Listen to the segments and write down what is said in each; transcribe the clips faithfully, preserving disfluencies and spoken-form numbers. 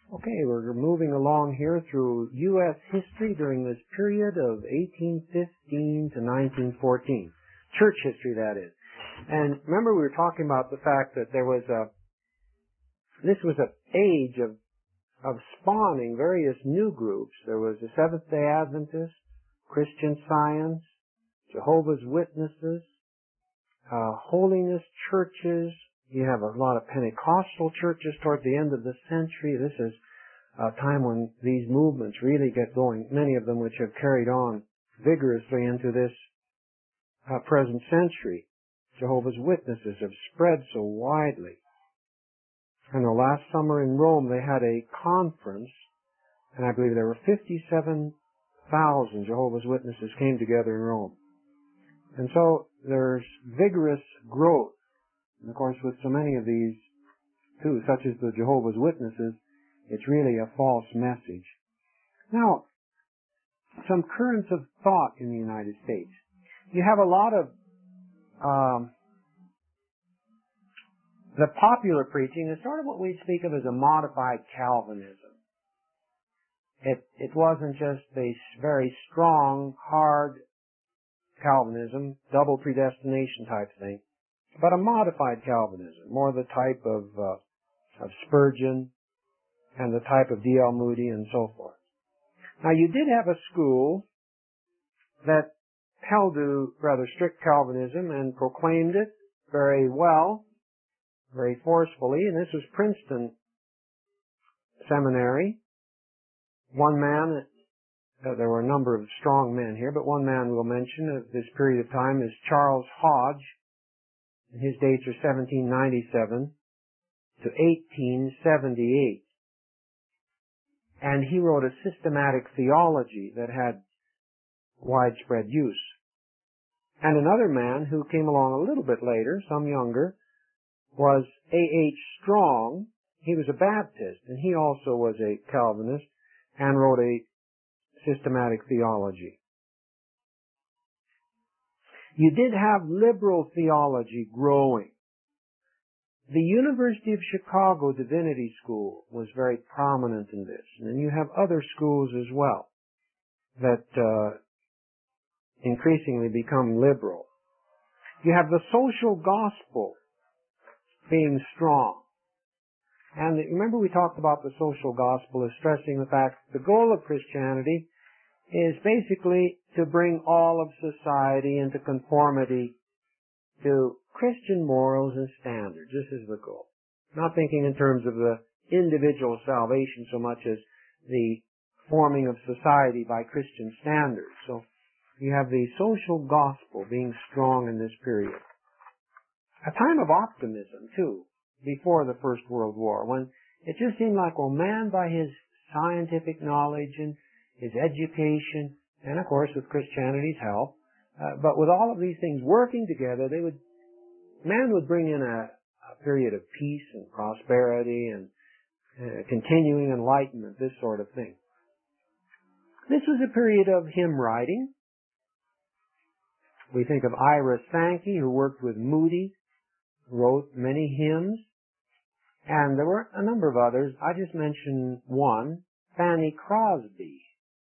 Okay, we're moving along here through U S history during this period of eighteen fifteen to nineteen fourteen. Church history, that is. And remember we were talking about the fact that there was a, this was an age of, of spawning various new groups. There was the Seventh-day Adventists, Christian Science, Jehovah's Witnesses, uh, holiness churches. You have a lot of Pentecostal churches toward the end of the century. This is a time when these movements really get going, many of them which have carried on vigorously into this uh, present century. Jehovah's Witnesses have spread so widely. And the last summer in Rome they had a conference, and I believe there were fifty-seven thousand Jehovah's Witnesses came together in Rome. And so there's vigorous growth. And of course, with so many of these, too, such as the Jehovah's Witnesses, it's really a false message. Now, some currents of thought in the United States. You have a lot of um, the popular preaching is sort of what we speak of as a modified Calvinism. It it wasn't just a very strong, hard Calvinism, double predestination type thing, but a modified Calvinism, more the type of uh, of Spurgeon and the type of D L Moody and so forth. Now, you did have a school that held to rather strict Calvinism and proclaimed it very well, very forcefully, and this was Princeton Seminary. One man, uh, there were a number of strong men here, but one man we'll mention at this period of time is Charles Hodge. And his dates are seventeen ninety-seven to eighteen seventy-eight. And he wrote a systematic theology that had widespread use. And another man who came along a little bit later, some younger, was A H Strong. He was a Baptist, and he also was a Calvinist and wrote a systematic theology. You did have liberal theology growing. The University of Chicago Divinity School was very prominent in this, and then you have other schools as well that uh, increasingly become liberal. You have the social gospel being strong. And remember we talked about the social gospel as stressing the fact that the goal of Christianity is basically to bring all of society into conformity to Christian morals and standards. This is the goal. Not thinking in terms of the individual salvation so much as the forming of society by Christian standards. So you have the social gospel being strong in this period. A time of optimism, too, before the First World War, when it just seemed like, well, man by his scientific knowledge and his education, and of course with Christianity's help, uh, but with all of these things working together, they would, man would bring in a, a period of peace and prosperity and uh, continuing enlightenment, this sort of thing. This was a period of hymn writing. We think of Ira Sankey, who worked with Moody, wrote many hymns, and there were a number of others. I just mentioned one, Fanny Crosby.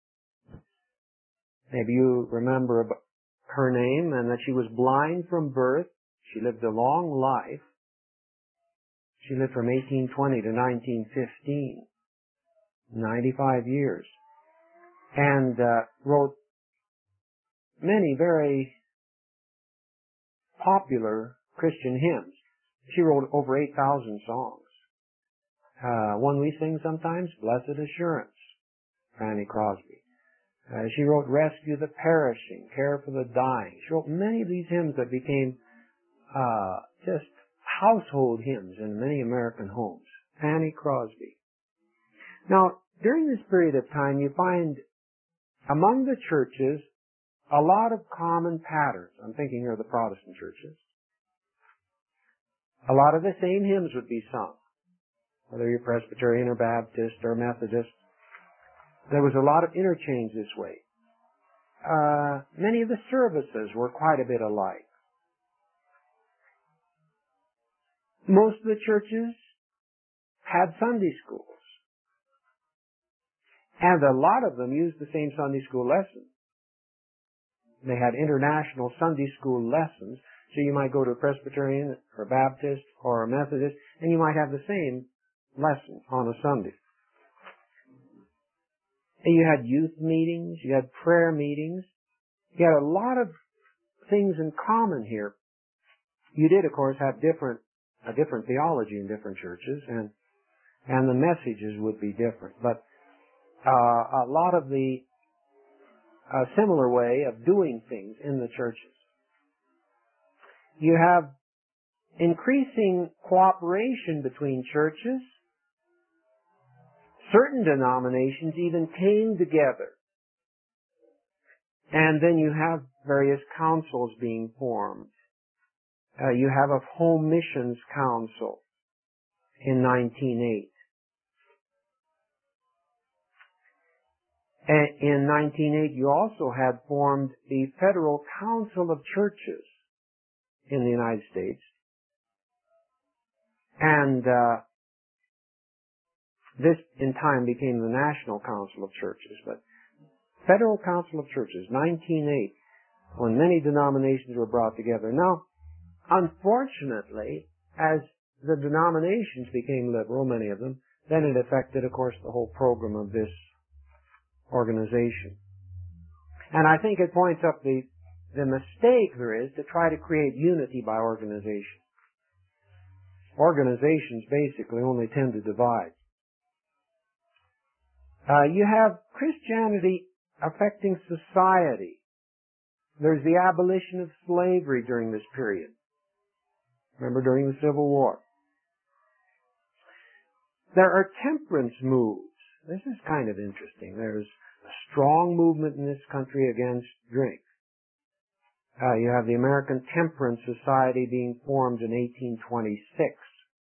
Maybe you remember her name and that she was blind from birth. She lived a long life. She lived from eighteen twenty to nineteen fifteen, ninety-five years, and uh, wrote many very popular Christian hymns. She wrote over eight thousand songs. Uh, one we sing sometimes, Blessed Assurance, Fanny Crosby. Uh, she wrote Rescue the Perishing, Care for the Dying. She wrote many of these hymns that became uh, just household hymns in many American homes. Fanny Crosby. Now, during this period of time, you find among the churches a lot of common patterns. I'm thinking here of the Protestant churches. A lot of the same hymns would be sung, whether you're Presbyterian or Baptist or Methodist. There was a lot of interchange this way. Uh, many of the services were quite a bit alike. Most of the churches had Sunday schools. And a lot of them used the same Sunday school lesson. They had international Sunday school lessons, so you might go to a Presbyterian or a Baptist or a Methodist, and you might have the same lesson on a Sunday. And you had youth meetings, you had prayer meetings, you had a lot of things in common here. You did, of course, have different a different theology in different churches, and and the messages would be different. But uh, a lot of the uh, similar way of doing things in the churches. You have increasing cooperation between churches. Certain denominations even came together. And then you have various councils being formed. Uh, you have a Home Missions Council in nineteen oh eight. And in nineteen oh eight, you also had formed the Federal Council of Churches in the United States. And uh, this, in time, became the National Council of Churches. But Federal Council of Churches, nineteen oh eight, when many denominations were brought together. Now, unfortunately, as the denominations became liberal, many of them, then it affected, of course, the whole program of this organization. And I think it points up the, the mistake there is to try to create unity by organization. Organizations basically only tend to divide. Uh, you have Christianity affecting society. There's the abolition of slavery during this period. Remember, during the Civil War. There are temperance moves. This is kind of interesting. There's a strong movement in this country against drink. Uh, you have the American Temperance Society being formed in eighteen twenty-six.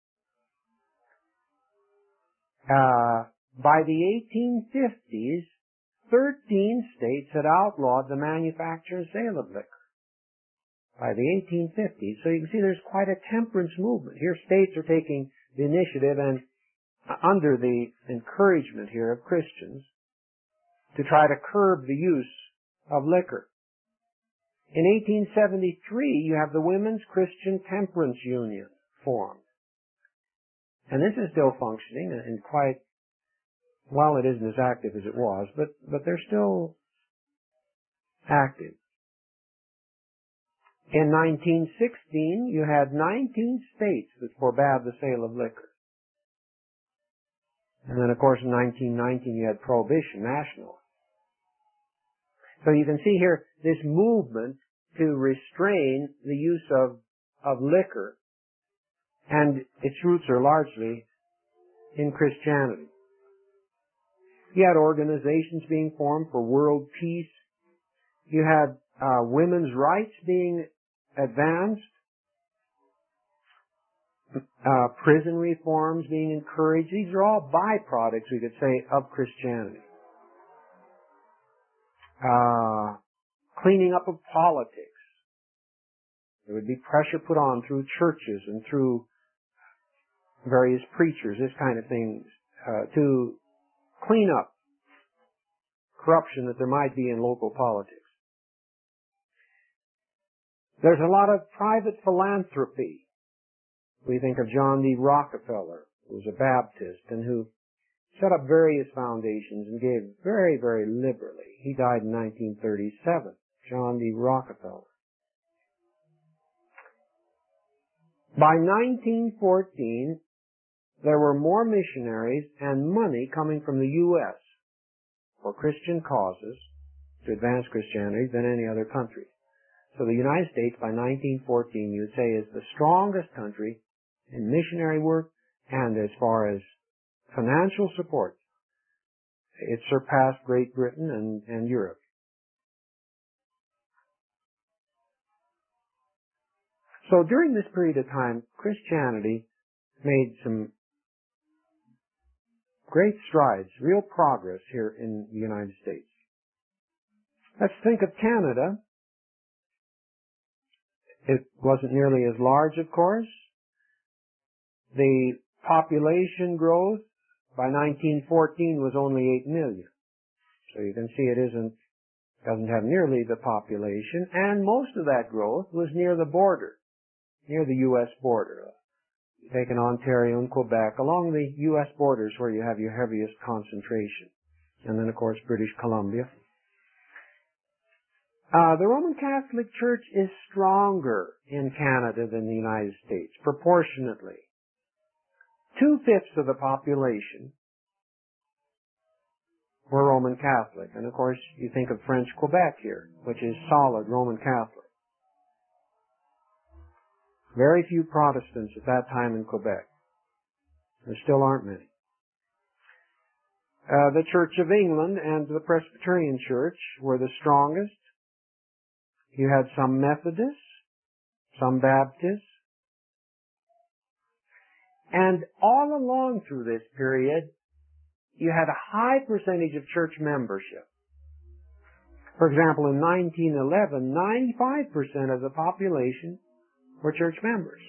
Uh, by the eighteen fifties, thirteen states had outlawed the manufacture and sale of liquor. By the eighteen fifties. So you can see there's quite a temperance movement. Here states are taking the initiative and uh, under the encouragement here of Christians to try to curb the use of liquor. In eighteen seventy-three, you have the Women's Christian Temperance Union formed. And this is still functioning and quite, well, it isn't as active as it was, but, but they're still active. In nineteen sixteen, you had nineteen states that forbade the sale of liquor. And then, of course, in nineteen nineteen, you had prohibition national. So you can see here this movement to restrain the use of, of liquor, and its roots are largely in Christianity. You had organizations being formed for world peace. You had uh, women's rights being advanced, uh, prison reforms being encouraged. These are all byproducts, we could say, of Christianity. Uh, cleaning up of politics. There would be pressure put on through churches and through various preachers, this kind of thing, uh, to clean up corruption that there might be in local politics. There's a lot of private philanthropy. We think of John D. Rockefeller, who was a Baptist and who set up various foundations and gave very, very liberally. He died in nineteen thirty-seven, John D. Rockefeller. By nineteen fourteen, there were more missionaries and money coming from the U S for Christian causes to advance Christianity than any other country. So the United States, by nineteen fourteen, you would say, is the strongest country in missionary work, and as far as financial support, it surpassed Great Britain and, and Europe. So during this period of time, Christianity made some great strides, real progress here in the United States. Let's think of Canada. It wasn't nearly as large, of course. The population growth by nineteen fourteen was only eight million. So you can see it isn't, doesn't have nearly the population, and most of that growth was near the border, near the U S border. Taking Ontario and Quebec, along the U S borders where you have your heaviest concentration. And then, of course, British Columbia. Uh, the Roman Catholic Church is stronger in Canada than the United States, proportionately. Two-fifths of the population were Roman Catholic. And, of course, you think of French Quebec here, which is solid Roman Catholic. Very few Protestants at that time in Quebec. There still aren't many. Uh, the Church of England and the Presbyterian Church were the strongest. You had some Methodists, some Baptists. And all along through this period, you had a high percentage of church membership. For example, in nineteen eleven, ninety-five percent of the population were church members.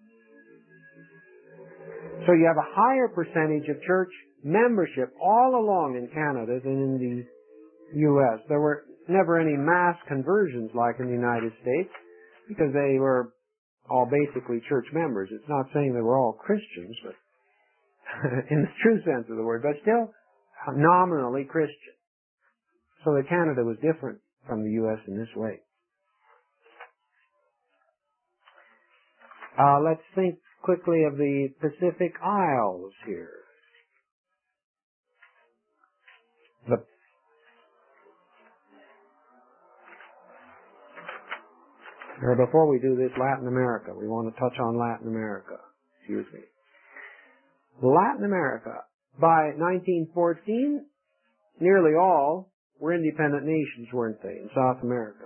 So you have a higher percentage of church membership all along in Canada than in the U S. There were never any mass conversions like in the United States because they were all basically church members. It's not saying they were all Christians, but in the true sense of the word, but still nominally Christian. So that Canada was different from the U S in this way. Uh, let's think quickly of the Pacific Isles here. The or before we do this, Latin America. We want to touch on Latin America. Excuse me. Latin America, by nineteen fourteen, nearly all were independent nations, weren't they, in South America?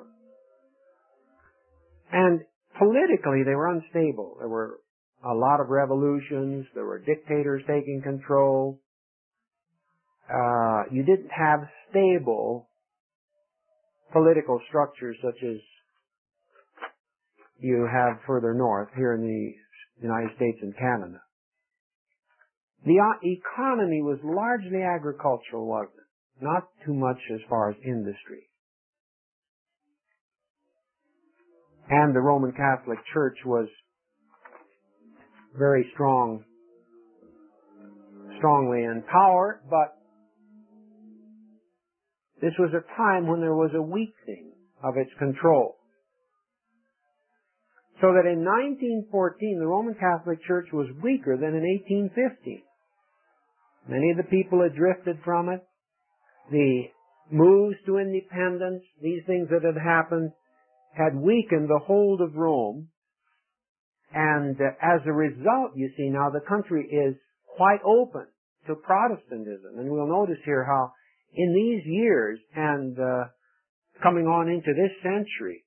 And politically, they were unstable. There were a lot of revolutions. There were dictators taking control. Uh, you didn't have stable political structures such as you have further north here in the United States and Canada. The economy was largely agricultural, wasn't it? Not too much as far as industry. And the Roman Catholic Church was very strong, strongly in power, but this was a time when there was a weakening of its control. So that in nineteen fourteen, the Roman Catholic Church was weaker than in eighteen fifteen. Many of the people had drifted from it. The moves to independence, these things that had happened, had weakened the hold of Rome. And uh, as a result, you see, now the country is quite open to Protestantism. And we'll notice here how in these years and uh, coming on into this century,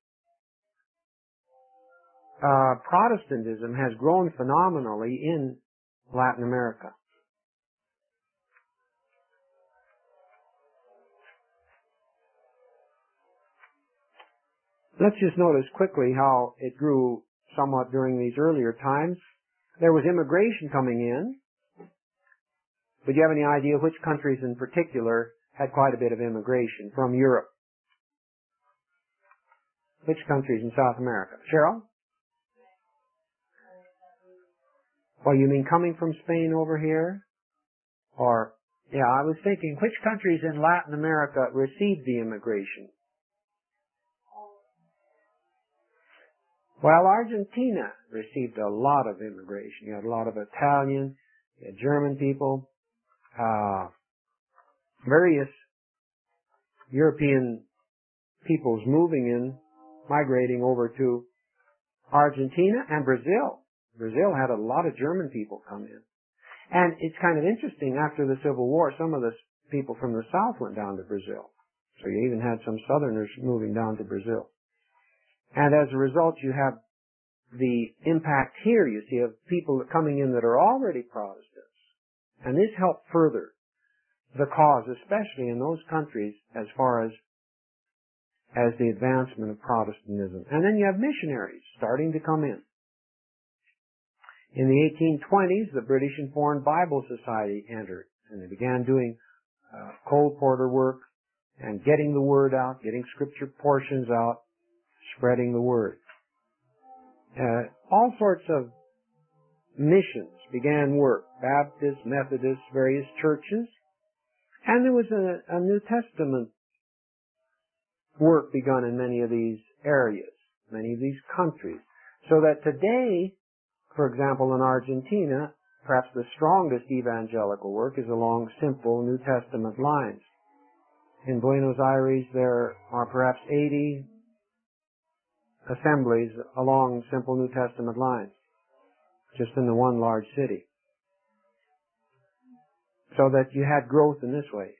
uh, Protestantism has grown phenomenally in Latin America. Let's just notice quickly how it grew somewhat during these earlier times. There was immigration coming in. But do you have any idea which countries in particular had quite a bit of immigration from Europe? Which countries in South America? Cheryl? Well, you mean coming from Spain over here? Or, yeah, I was thinking, which countries in Latin America received the immigration? Well, Argentina received a lot of immigration. You had a lot of Italian, you had German people, uh, various European peoples moving in, migrating over to Argentina and Brazil. Brazil had a lot of German people come in. And it's kind of interesting, after the Civil War, some of the people from the South went down to Brazil. So you even had some Southerners moving down to Brazil. And as a result, you have the impact here, you see, of people coming in that are already Protestants. And this helped further the cause, especially in those countries, as far as as the advancement of Protestantism. And then you have missionaries starting to come in. In the eighteen twenties, the British and Foreign Bible Society entered, and they began doing uh, Cole Porter work and getting the word out, getting scripture portions out, spreading the word. Uh, all sorts of missions began work, Baptists, Methodists, various churches, and there was a, a New Testament work begun in many of these areas, many of these countries, so that today, for example, in Argentina, perhaps the strongest evangelical work is along simple New Testament lines. In Buenos Aires, there are perhaps eighty assemblies along simple New Testament lines, just in the one large city. So that you had growth in this way.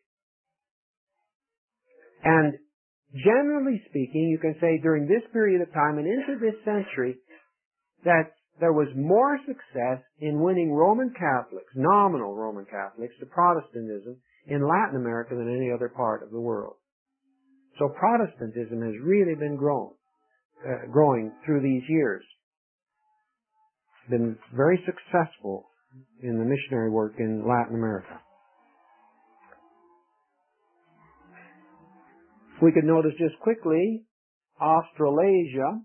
And generally speaking, you can say during this period of time and into this century that there was more success in winning Roman Catholics, nominal Roman Catholics, to Protestantism in Latin America than any other part of the world. So Protestantism has really been grown, uh, growing through these years. Been very successful in the missionary work in Latin America. We could notice just quickly Australasia,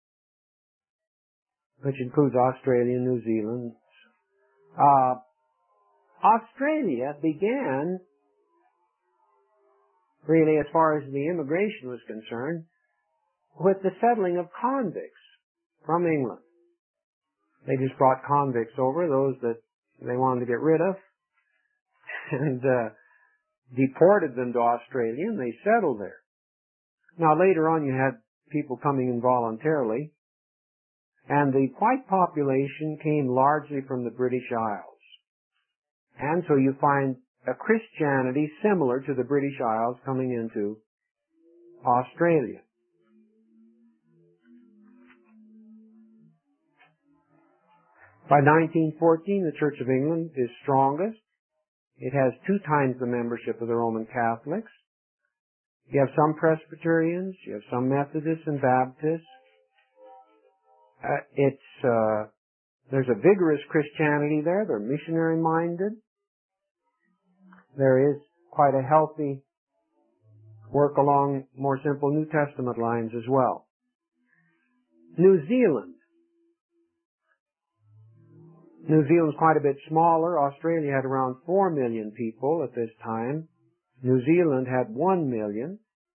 which includes Australia and New Zealand. Uh, Australia began, really as far as the immigration was concerned, with the settling of convicts from England. They just brought convicts over, those that they wanted to get rid of, and uh, deported them to Australia, and they settled there. Now later on you had people coming in voluntarily, and the white population came largely from the British Isles. And so you find a Christianity similar to the British Isles coming into Australia. By nineteen fourteen, the Church of England is strongest. It has two times the membership of the Roman Catholics. You have some Presbyterians, you have some Methodists and Baptists. Uh, it's, uh, there's a vigorous Christianity there. They're missionary-minded. There is quite a healthy work along more simple New Testament lines as well. New Zealand. New Zealand's quite a bit smaller. Australia had around four million people at this time. New Zealand had one million.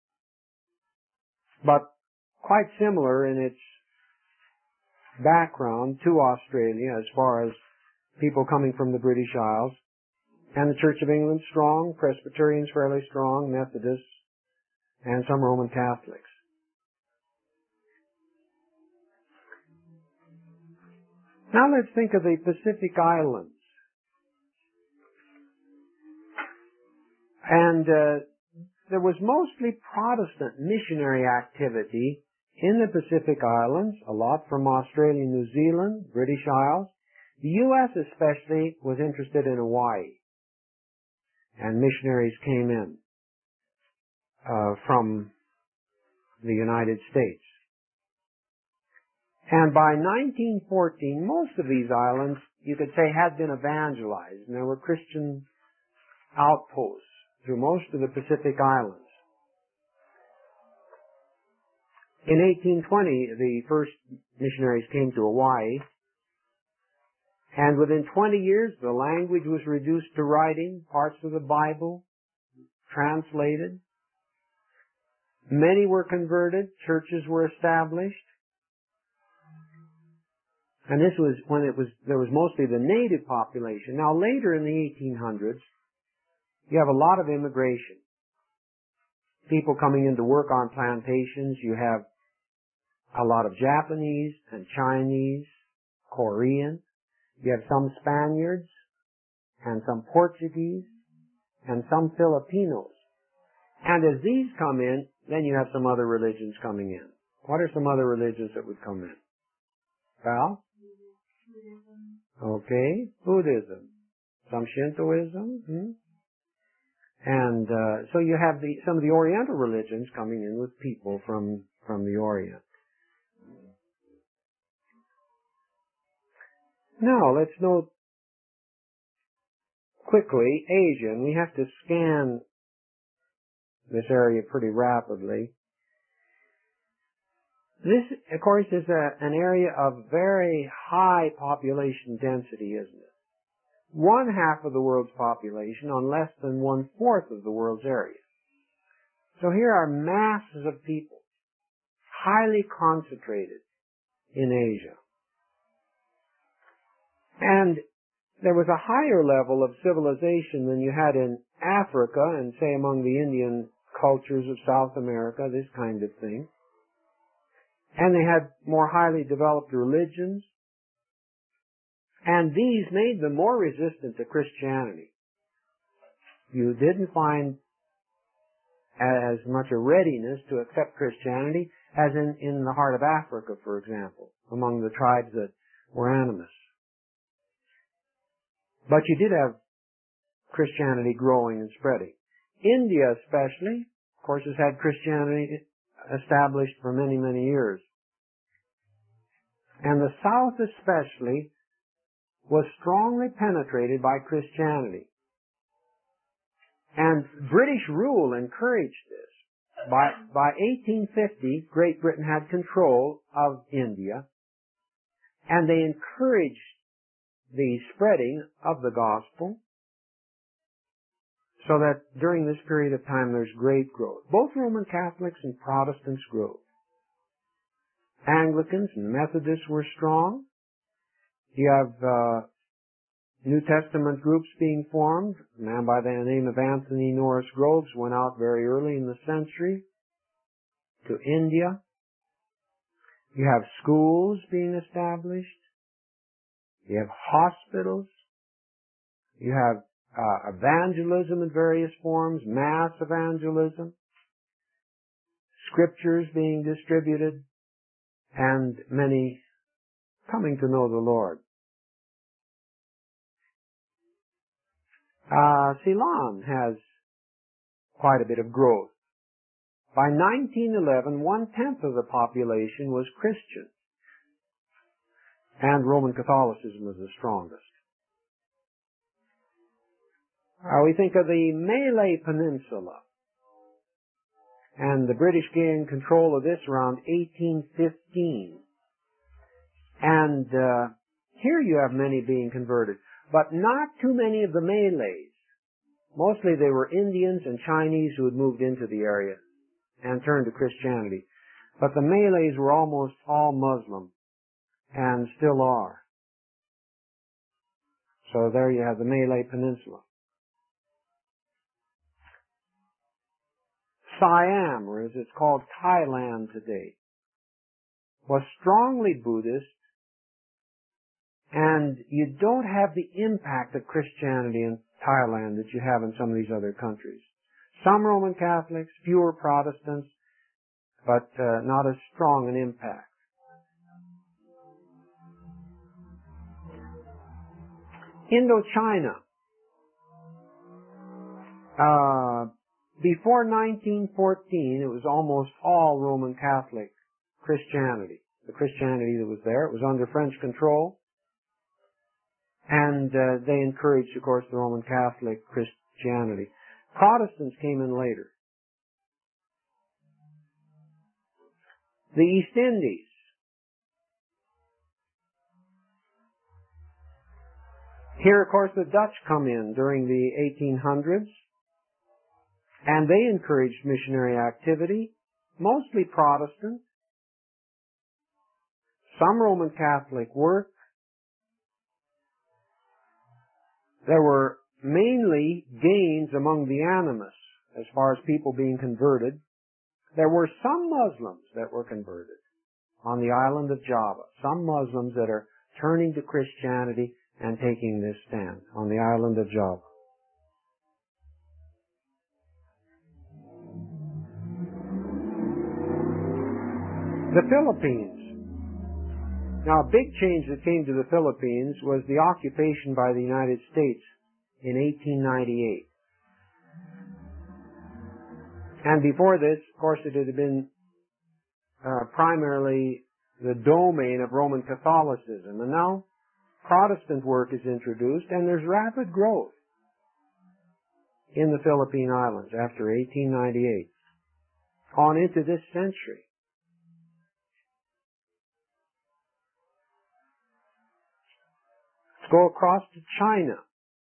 But quite similar in its background to Australia as far as people coming from the British Isles. And the Church of England strong, Presbyterians fairly strong, Methodists, and some Roman Catholics. Now let's think of the Pacific Islands. And uh, there was mostly Protestant missionary activity in the Pacific Islands, a lot from Australia, New Zealand, British Isles. The U S especially was interested in Hawaii, and missionaries came in uh, from the United States. And by nineteen fourteen, most of these islands, you could say, had been evangelized, and there were Christian outposts through most of the Pacific Islands. In eighteen twenty, the first missionaries came to Hawaii, and within twenty years, the language was reduced to writing, parts of the Bible translated. Many were converted, churches were established. And this was when it was, there was mostly the native population. Now later in the eighteen hundreds, you have a lot of immigration. People coming in to work on plantations. You have a lot of Japanese and Chinese, Korean. You have some Spaniards and some Portuguese and some Filipinos. And as these come in, then you have some other religions coming in. What are some other religions that would come in? Val? Okay, Buddhism, some Shintoism, hmm? and uh, so you have the some of the Oriental religions coming in with people from from the Orient. Now let's note quickly Asia, and we have to scan this area pretty rapidly. This, of course, is a, an area of very high population density, isn't it? One half of the world's population on less than one-fourth of the world's area. So here are masses of people, highly concentrated in Asia. And there was a higher level of civilization than you had in Africa and, say, among the Indian cultures of South America, this kind of thing. And they had more highly developed religions. And these made them more resistant to Christianity. You didn't find as much a readiness to accept Christianity as in, in the heart of Africa, for example, among the tribes that were animists. But you did have Christianity growing and spreading. India especially, of course, has had Christianity established for many, many years. And the South especially was strongly penetrated by Christianity. And British rule encouraged this. By, by eighteen fifty, Great Britain had control of India, and they encouraged the spreading of the gospel, so that during this period of time there's great growth. Both Roman Catholics and Protestants grew. Anglicans and Methodists were strong. You have uh, New Testament groups being formed. A man by the name of Anthony Norris Groves went out very early in the century to India. You have schools being established. You have hospitals. You have uh, evangelism in various forms, mass evangelism, scriptures being distributed, and many coming to know the Lord. Uh, Ceylon has quite a bit of growth. By nineteen eleven, one-tenth of the population was Christian, and Roman Catholicism was the strongest. Uh, we think of the Malay Peninsula, and the British gained control of this around eighteen fifteen. And uh, here you have many being converted, but not too many of the Malays. Mostly they were Indians and Chinese who had moved into the area and turned to Christianity. But the Malays were almost all Muslim, and still are. So there you have the Malay Peninsula. Siam, or as it's called Thailand today, was strongly Buddhist, and you don't have the impact of Christianity in Thailand that you have in some of these other countries. Some Roman Catholics, fewer Protestants, but uh, not as strong an impact. Indochina. Uh, before nineteen fourteen, it was almost all Roman Catholic Christianity. The Christianity that was there, it was under French control. And uh, they encouraged, of course, the Roman Catholic Christianity. Protestants came in later. The East Indies. Here, of course, the Dutch come in during the eighteen hundreds, and they encouraged missionary activity, mostly Protestant, some Roman Catholic work. There were mainly gains among the animists as far as people being converted. There were some Muslims that were converted on the island of Java, some Muslims that are turning to Christianity and taking this stand on the island of Java. The Philippines. Now, a big change that came to the Philippines was the occupation by the United States in eighteen ninety-eight. And before this, of course, it had been uh, primarily the domain of Roman Catholicism. And now Protestant work is introduced, and there's rapid growth in the Philippine Islands after eighteen ninety-eight on into this century. Let's go across to China.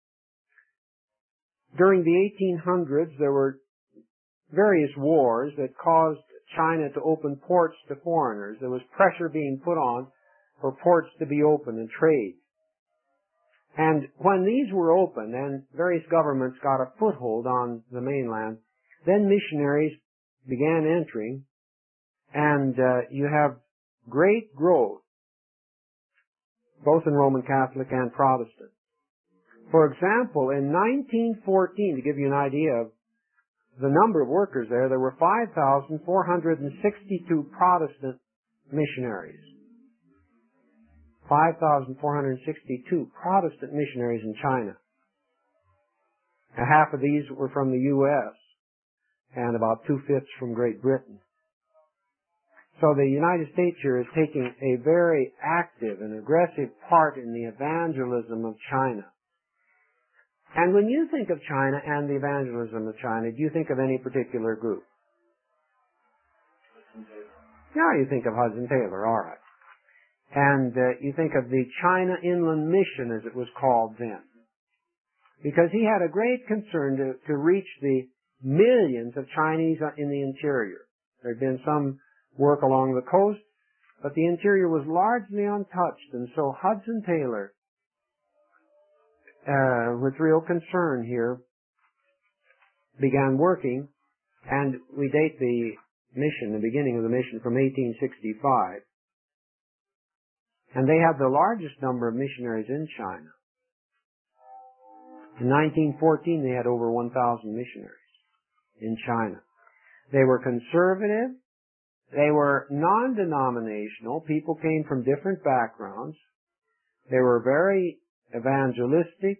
During the eighteen hundreds, there were various wars that caused China to open ports to foreigners. There was pressure being put on for ports to be open and trade. And when these were open and various governments got a foothold on the mainland, then missionaries began entering, and uh, you have great growth, both in Roman Catholic and Protestant. For example, in nineteen fourteen, to give you an idea of the number of workers there, there were five thousand four hundred sixty-two Protestant missionaries. five thousand four hundred sixty-two Protestant missionaries in China. Now, half of these were from the U S and about two-fifths from Great Britain. So the United States here is taking a very active and aggressive part in the evangelism of China. And when you think of China and the evangelism of China, do you think of any particular group? Yeah, you think of Hudson Taylor, all right. And uh, you think of the China Inland Mission, as it was called then. Because he had a great concern to, to reach the millions of Chinese in the interior. There had been some work along the coast, but the interior was largely untouched. And so Hudson Taylor, uh, with real concern here, began working, and we date the mission, the beginning of the mission, from eighteen sixty-five. And they have the largest number of missionaries in China. In nineteen fourteen, they had over one thousand missionaries in China. They were conservative. They were non-denominational. People came from different backgrounds. They were very evangelistic.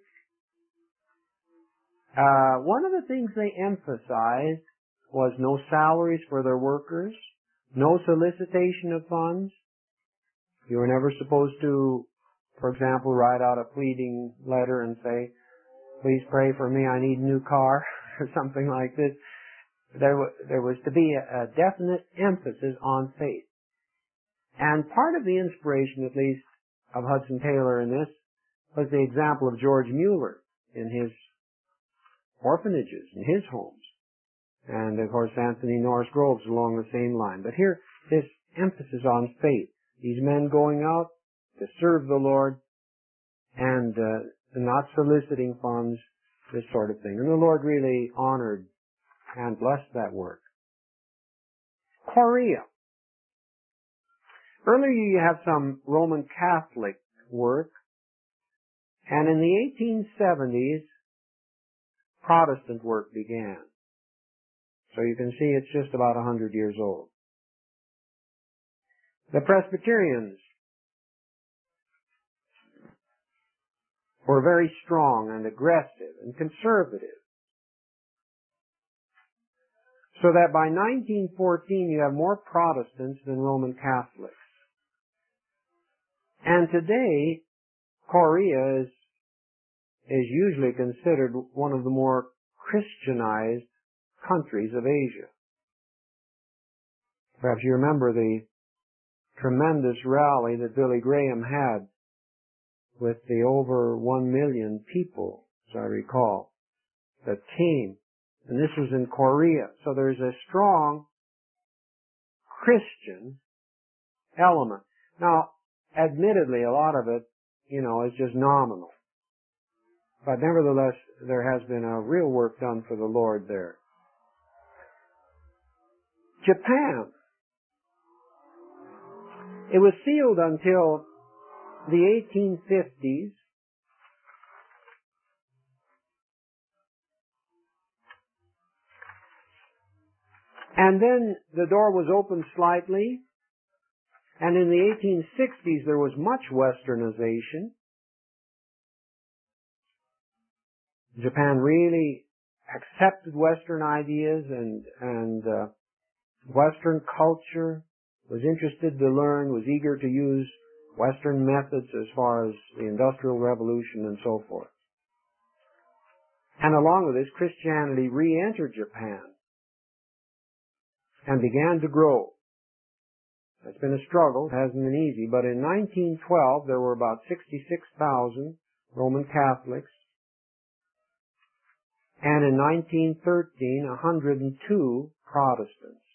Uh, one of the things they emphasized was no salaries for their workers, no solicitation of funds. You were never supposed to, for example, write out a pleading letter and say, please pray for me, I need a new car, or something like this. There, w- there was to be a, a definite emphasis on faith. And part of the inspiration, at least, of Hudson Taylor in this was the example of George Mueller in his orphanages, in his homes. And, of course, Anthony Norris Groves along the same line. But here, this emphasis on faith. These men going out to serve the Lord and uh, not soliciting funds, this sort of thing. And the Lord really honored and blessed that work. Korea. Earlier you have some Roman Catholic work, and in the eighteen seventies, Protestant work began. So you can see it's just about one hundred years old. The Presbyterians were very strong and aggressive and conservative. So that by nineteen fourteen you have more Protestants than Roman Catholics. And today, Korea is, is usually considered one of the more Christianized countries of Asia. Perhaps you remember the tremendous rally that Billy Graham had with the over one million people, as I recall, that came. And this was in Korea. So there's a strong Christian element. Now, admittedly, a lot of it, you know, is just nominal. But nevertheless, there has been a real work done for the Lord there. Japan. It was sealed until the eighteen fifties. And then the door was opened slightly, and in the eighteen sixties there was much westernization. Japan really accepted Western ideas and, and uh, Western culture, was interested to learn, was eager to use Western methods as far as the Industrial Revolution and so forth. And along with this, Christianity re-entered Japan and began to grow. It's been a struggle. It hasn't been easy. But in nineteen twelve, there were about sixty-six thousand Roman Catholics. And in nineteen thirteen, one hundred two Protestants.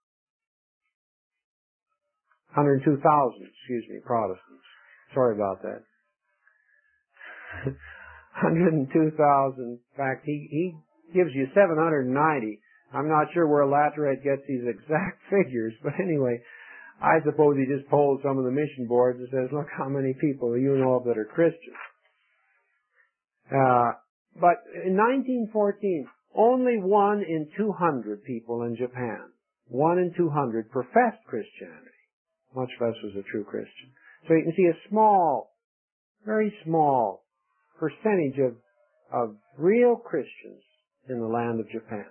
one hundred two thousand, excuse me, Protestants. Sorry about that. one hundred two thousand. In fact, he, he gives you seven hundred ninety. I'm not sure where Latreille gets these exact figures, but anyway, I suppose he just polls some of the mission boards and says, look how many people you know of that are Christians. Uh, but in nineteen fourteen, only one in two hundred people in Japan, one in two hundred professed Christianity, much less was a true Christian. So you can see a small, very small percentage of, of real Christians in the land of Japan.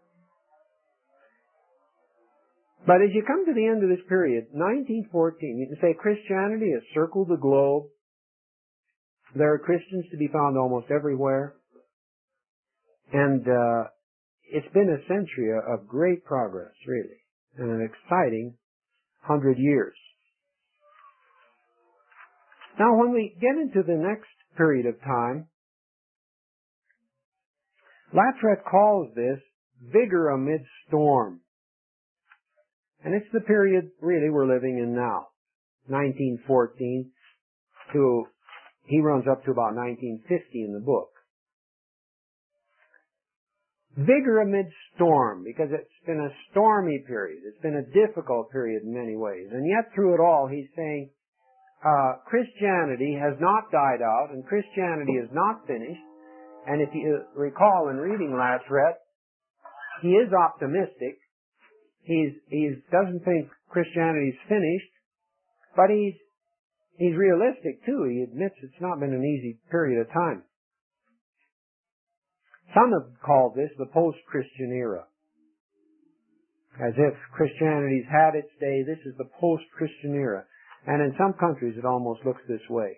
But as you come to the end of this period, nineteen fourteen, you can say Christianity has circled the globe. There are Christians to be found almost everywhere. And uh, it's been a century of great progress, really, and an exciting hundred years. Now, when we get into the next period of time, Latreille calls this vigor amid storm. And it's the period, really, we're living in now. nineteen fourteen to, he runs up to about nineteen fifty in the book. Vigor amid storm, because it's been a stormy period. It's been a difficult period in many ways. And yet through it all, he's saying, uh, Christianity has not died out, and Christianity is not finished. And if you recall in reading Latreille, he is optimistic. He's, he doesn't think Christianity's finished, but he's, he's realistic too. He admits it's not been an easy period of time. Some have called this the post-Christian era. As if Christianity's had its day, this is the post-Christian era. And in some countries it almost looks this way.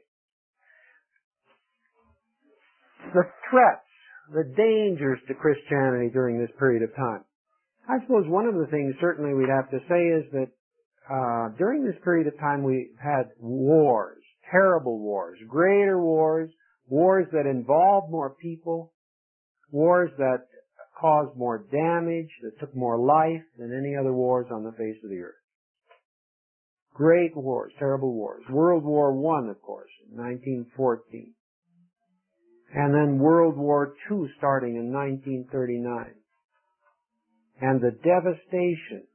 The threats, the dangers to Christianity during this period of time. I suppose one of the things certainly we'd have to say is that uh, during this period of time we had wars, terrible wars, greater wars, wars that involved more people, wars that caused more damage, that took more life than any other wars on the face of the earth. Great wars, terrible wars. World War One, of course, in nineteen fourteen. And then World War Two starting in nineteen thirty-nine. And the devastation.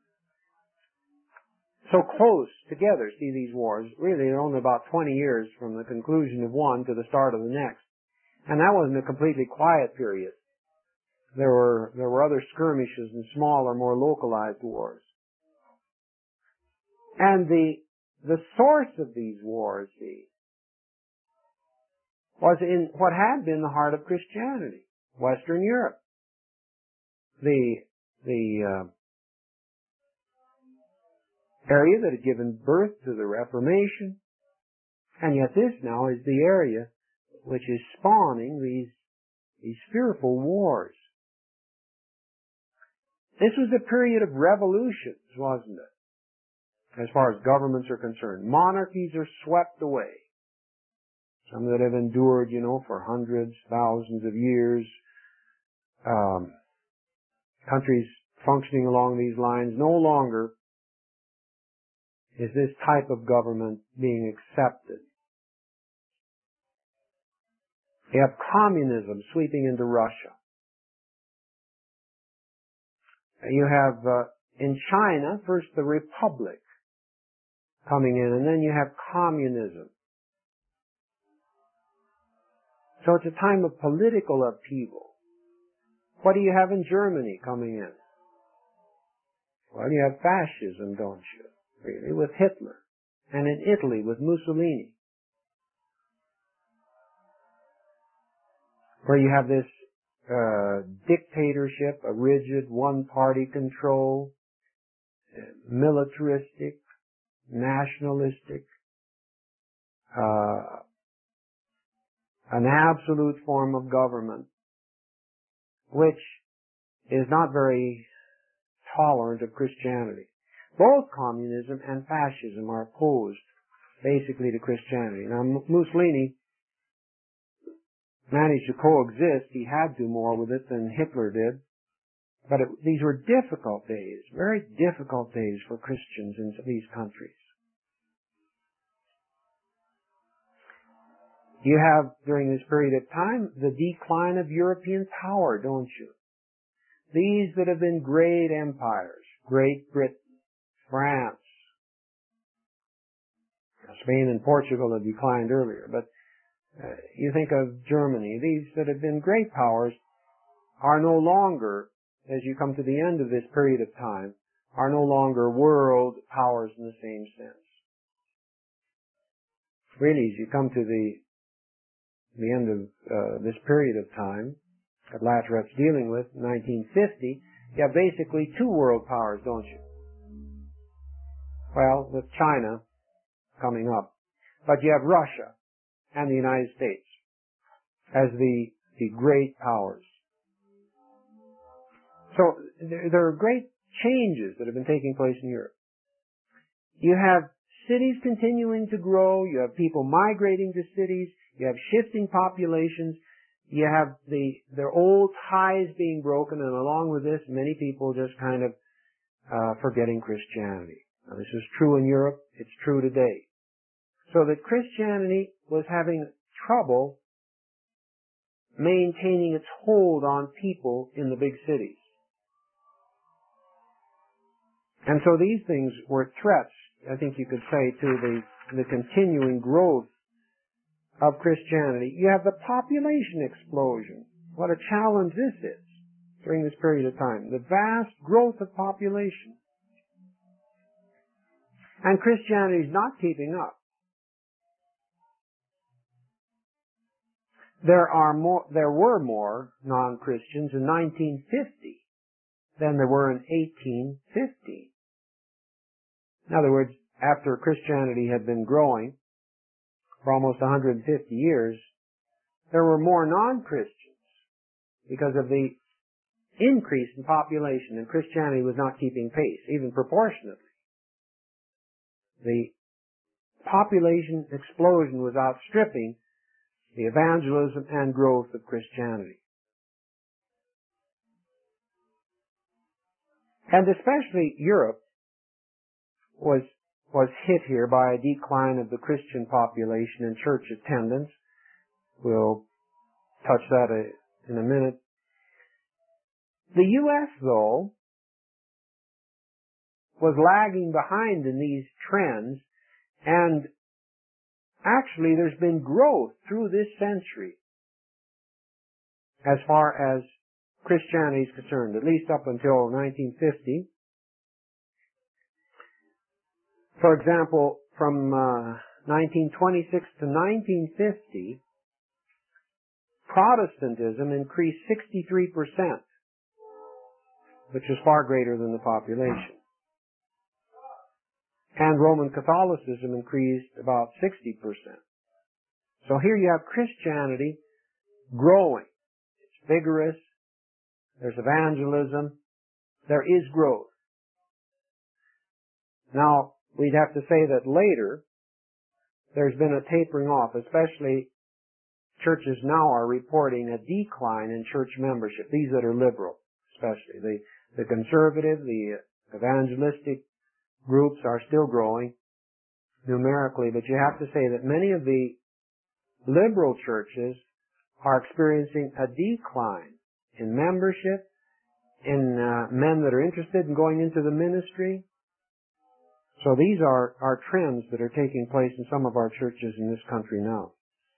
So close together, see these wars. Really, they're only about twenty years from the conclusion of one to the start of the next. And that wasn't a completely quiet period. There were, there were other skirmishes and smaller, more localized wars. And the, the source of these wars, see, was in what had been the heart of Christianity, Western Europe. The, the, uh, area that had given birth to the Reformation. And yet this now is the area which is spawning these, these fearful wars. This was a period of revolutions, wasn't it? As far as governments are concerned. Monarchies are swept away. Some that have endured, you know, for hundreds, thousands of years. Um, countries functioning along these lines. No longer is this type of government being accepted. You have communism sweeping into Russia. You have, uh, in China, first the Republic coming in, and then you have communism. So it's a time of political upheaval. What do you have in Germany coming in? Well, you have fascism, don't you? Really, with Hitler. And in Italy with Mussolini. Where you have this uh, dictatorship, a rigid one-party control, militaristic, nationalistic, uh, an absolute form of government which is not very tolerant of Christianity. Both communism and fascism are opposed basically to Christianity. Now, Mussolini managed to coexist. He had to more with it than Hitler did. But it, these were difficult days, very difficult days for Christians in these countries. You have, during this period of time, the decline of European power, don't you? These that have been great empires, Great Britain, France, Spain and Portugal have declined earlier, but uh, you think of Germany, these that have been great powers are no longer, as you come to the end of this period of time, are no longer world powers in the same sense. Really, as you come to the the end of uh, this period of time that Lathrup's dealing with, nineteen fifty, you have basically two world powers, don't you? Well, with China coming up. But you have Russia and the United States as the, the great powers. So there, there are great changes that have been taking place in Europe. You have cities continuing to grow. You have people migrating to cities. You have shifting populations. You have the their old ties being broken, and along with this, many people just kind of uh, forgetting Christianity. Now, this is true in Europe. It's true today. So that Christianity was having trouble maintaining its hold on people in the big cities. And so these things were threats, I think you could say, to the, the continuing growth of Christianity. You have the population explosion. What a challenge this is during this period of time. The vast growth of population. And Christianity is not keeping up. There are more, there were more non-Christians in nineteen fifty than there were in eighteen fifty. In other words, after Christianity had been growing for almost one hundred fifty years, there were more non-Christians because of the increase in population, and Christianity was not keeping pace, even proportionately. The population explosion was outstripping the evangelism and growth of Christianity. And especially Europe was was hit here by a decline of the Christian population and church attendance. We'll touch that in a minute. The U S, though, was lagging behind in these trends, and actually there's been growth through this century as far as Christianity is concerned, at least up until nineteen fifty. For example, from uh, nineteen twenty-six to nineteen fifty, Protestantism increased sixty-three percent, which is far greater than the population. And Roman Catholicism increased about sixty percent. So here you have Christianity growing. It's vigorous. There's evangelism. There is growth. Now, we'd have to say that later, there's been a tapering off, especially churches now are reporting a decline in church membership, these that are liberal, especially. The, the conservative, the evangelistic groups are still growing numerically, but you have to say that many of the liberal churches are experiencing a decline in membership, in uh, men that are interested in going into the ministry. So these are, are trends that are taking place in some of our churches in this country now.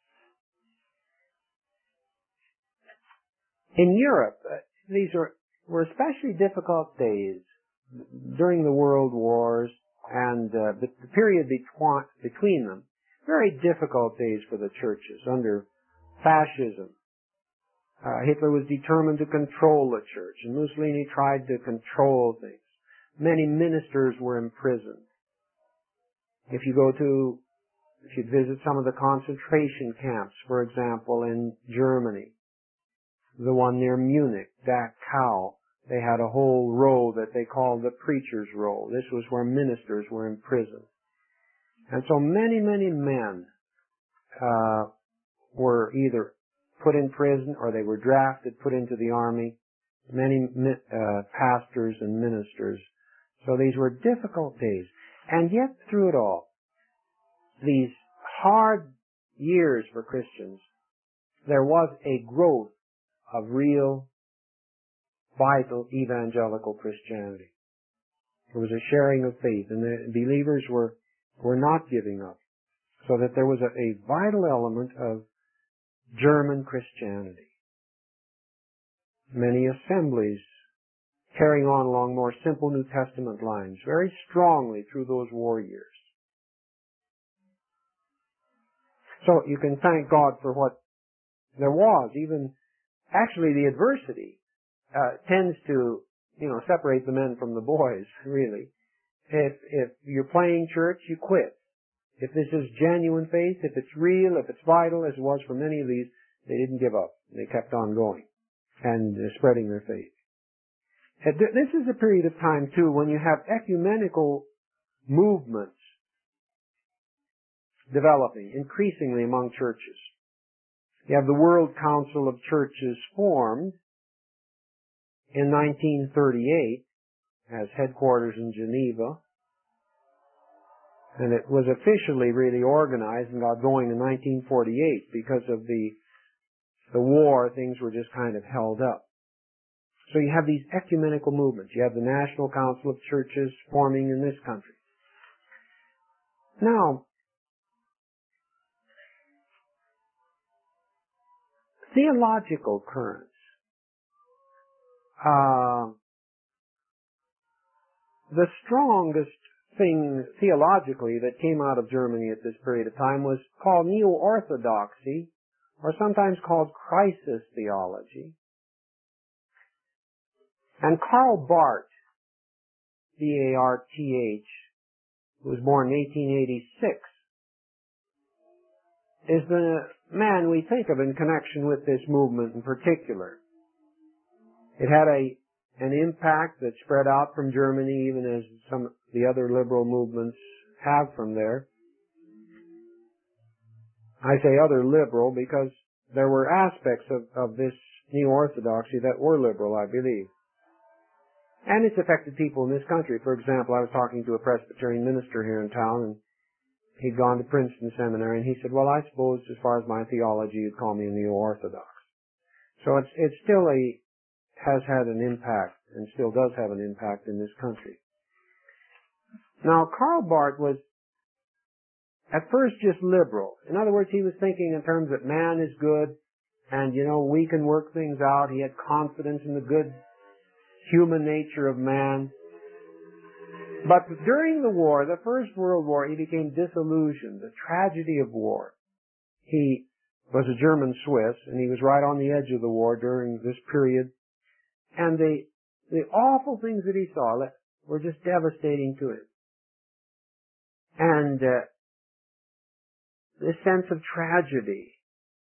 In Europe, uh, these are, were especially difficult days during the world wars and uh, the, the period between, between them. Very difficult days for the churches under fascism. Uh, Hitler was determined to control the church, and Mussolini tried to control things. Many ministers were imprisoned. If you go to, if you visit some of the concentration camps, for example, in Germany, the one near Munich, Dachau, they had a whole row that they called the preacher's row. This was where ministers were imprisoned. And so many, many men uh, were either put in prison or they were drafted, put into the army. Many uh, pastors and ministers. So these were difficult days. And yet through it all, these hard years for Christians, there was a growth of real, vital evangelical Christianity. There was a sharing of faith, and the believers were, were not giving up. So that there was a, a vital element of German Christianity. Many assemblies carrying on along more simple New Testament lines very strongly through those war years. So you can thank God for what there was. Even actually the adversity uh, tends to, you know, separate the men from the boys, really. If, if you're playing church, you quit. If this is genuine faith, if it's real, if it's vital, as it was for many of these, they didn't give up. They kept on going and uh, spreading their faith. Uh, th- this is a period of time, too, when you have ecumenical movements developing increasingly among churches. You have the World Council of Churches formed in nineteen thirty-eight as headquarters in Geneva. And it was officially really organized and got going in nineteen forty-eight because of the the war. Things were just kind of held up. So you have these ecumenical movements. You have the National Council of Churches forming in this country. Now, theological currents. Uh, the strongest thing theologically that came out of Germany at this period of time was called neo-orthodoxy, or sometimes called crisis theology. And Karl Barth, B A R T H, who was born in eighteen eighty-six, is the man we think of in connection with this movement in particular. It had a an impact that spread out from Germany, even as some of the other liberal movements have from there. I say other liberal because there were aspects of, of this neo-orthodoxy that were liberal, I believe. And it's affected people in this country. For example, I was talking to a Presbyterian minister here in town, and he'd gone to Princeton Seminary, and he said, well, I suppose as far as my theology, you'd call me a neo-orthodox. So it's, it's still a, has had an impact, and still does have an impact in this country. Now, Karl Barth was at first just liberal. In other words, he was thinking in terms that man is good, and, you know, we can work things out. He had confidence in the good human nature of man. But during the war, the First World War, he became disillusioned. The tragedy of war. He was a German Swiss, and he was right on the edge of the war during this period. And the, the awful things that he saw were just devastating to him. And uh, this sense of tragedy,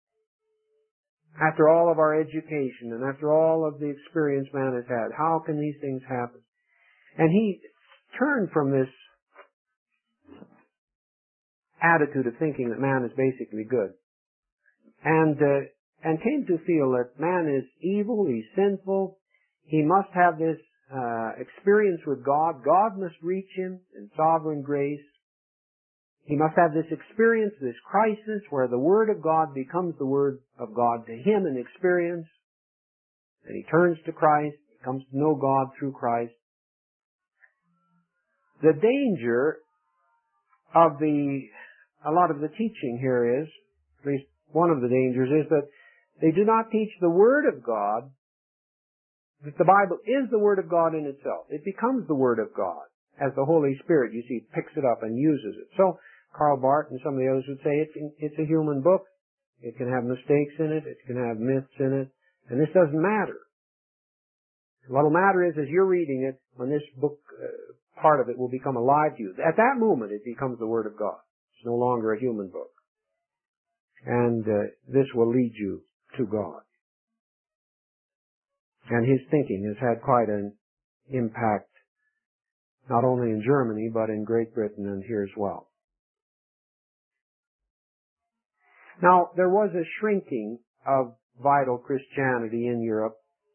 after all of our education and after all of the experience man has had, how can these things happen? And he turned from this attitude of thinking that man is basically good, and uh, and came to feel that man is evil, he's sinful, he must have this uh, experience with God. God must reach him in sovereign grace. He must have this experience, this crisis, where the Word of God becomes the Word of God to him in experience, and he turns to Christ, he comes to know God through Christ. The danger of the, a lot of the teaching here is, at least one of the dangers is that they do not teach the Word of God, that the Bible is the Word of God in itself. It becomes the Word of God as the Holy Spirit, you see, picks it up and uses it. So, Karl Barth and some of the others would say it's, it's a human book. It can have mistakes in it. It can have myths in it. And this doesn't matter. What will matter is, as you're reading it, when this book, uh, part of it will become alive to you. At that moment, it becomes the Word of God. It's no longer a human book. And uh, this will lead you to God. And his thinking has had quite an impact, not only in Germany, but in Great Britain and here as well. Now, there was a shrinking of vital Christianity in Europe.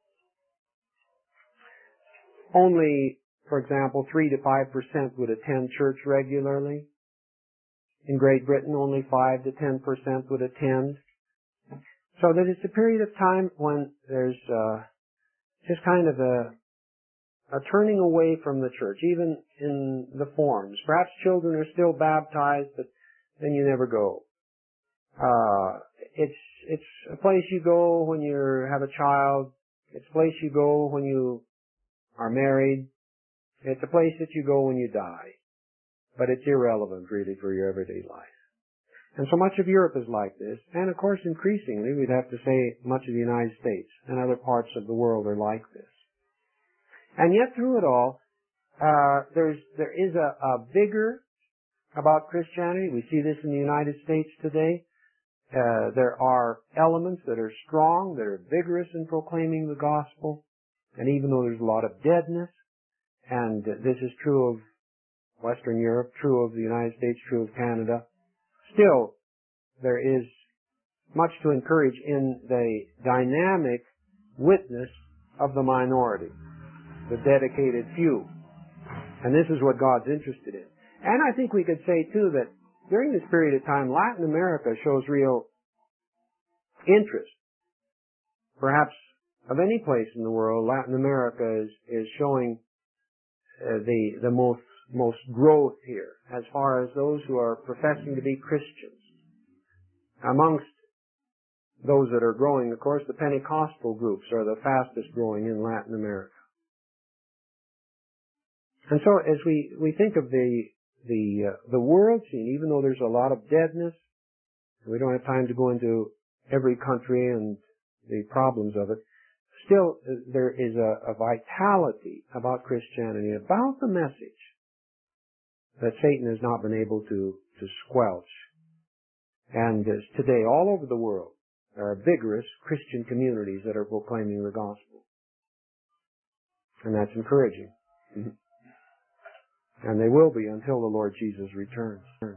Only, for example, three to five percent would attend church regularly. In Great Britain, only five to ten percent would attend. So that it's a period of time when there's uh, just kind of a, a turning away from the church, even in the forms. Perhaps children are still baptized, but then you never go. Uh, it's it's a place you go when you have a child. It's a place you go when you are married. It's a place that you go when you die. But it's irrelevant, really, for your everyday life. And so much of Europe is like this. And, of course, increasingly, we'd have to say much of the United States and other parts of the world are like this. And yet, through it all, uh, there's there is a, a vigor about Christianity. We see this in the United States today. Uh, there are elements that are strong, that are vigorous in proclaiming the gospel. And even though there's a lot of deadness, and this is true of Western Europe, true of the United States, true of Canada, still there is much to encourage in the dynamic witness of the minority, the dedicated few. And this is what God's interested in. And I think we could say, too, that during this period of time, Latin America shows real interest. Perhaps of any place in the world, Latin America is, is showing uh, the, the most, most growth here as far as those who are professing to be Christians. Amongst those that are growing, of course, the Pentecostal groups are the fastest growing in Latin America. And so as we, we think of the, the, uh, the world scene, even though there's a lot of deadness, we don't have time to go into every country and the problems of it, still uh, there is a, a vitality about Christianity, about the message that Satan has not been able to, to squelch. And as today, all over the world, there are vigorous Christian communities that are proclaiming the gospel. And that's encouraging. And they will be until the Lord Jesus returns.